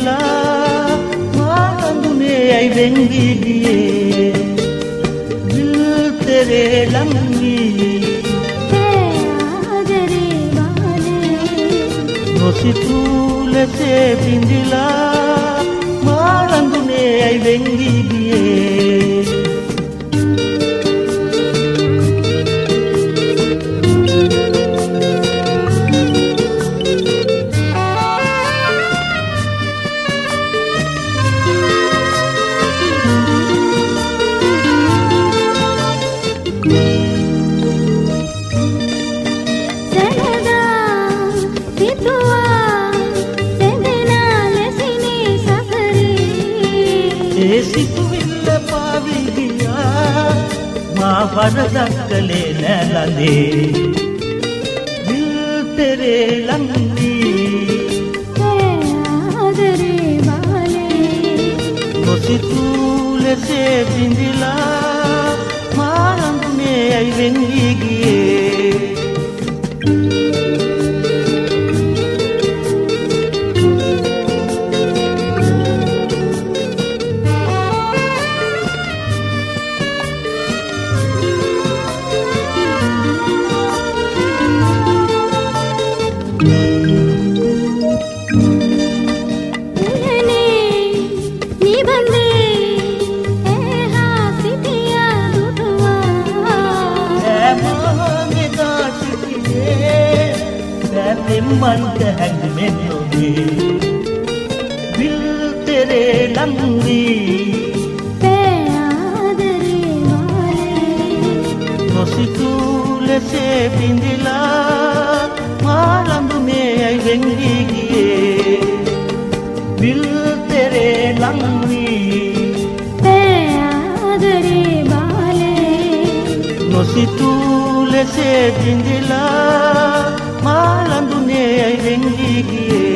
පිඳිලා මාඳුනේ ඇයි වෙංගි ගියේ දිල් තෙරේ ලංගි ආදරේ වාලේ නොසිතූ ලෙසේ පිඳිලා මාඳුනේ ඇයි වෙංගි ගියේ සිතුවිල්ල පාවි ගියා මා වරදක් කළේ නැලඳේ දිල් තෙරේ ලංගි ආදරේ වාලේ නොසිතූ ලෙසේ පිඳිලා මාරඳුනේ ඇයි වෙංගි ගියේ මන්ට හැඟුමෙන් නොවේ දිල් තෙරේ ලංගි ආදරේ වාලේ නොසිතූ ලෙසේ පිඳිලා මාළඳුනේ ඇයි වෙංගි ගියේ දිල් තෙරේ ලංගි ආදරේ වාලේ නොසිතූ ලෙසේ පිඳිලා මාළඳුනේ ඇයි වෙංගි ගියේ